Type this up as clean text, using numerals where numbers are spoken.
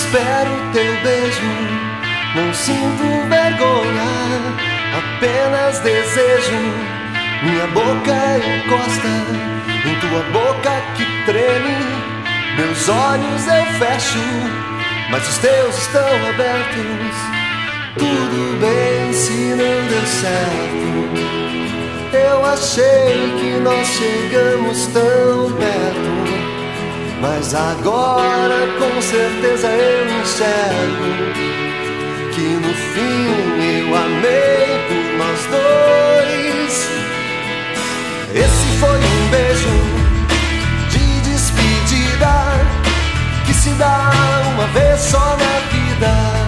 espero teu beijo, não sinto vergonha, apenas desejo. Minha boca encosta em tua boca que treme, meus olhos eu fecho, mas os teus estão abertos. Tudo bem se não deu certo, eu achei que nós chegamos tão perto, mas agora com certeza eu enxergo que no fim eu amei por nós dois. Esse foi um beijo de despedida que se dá uma vez só na vida.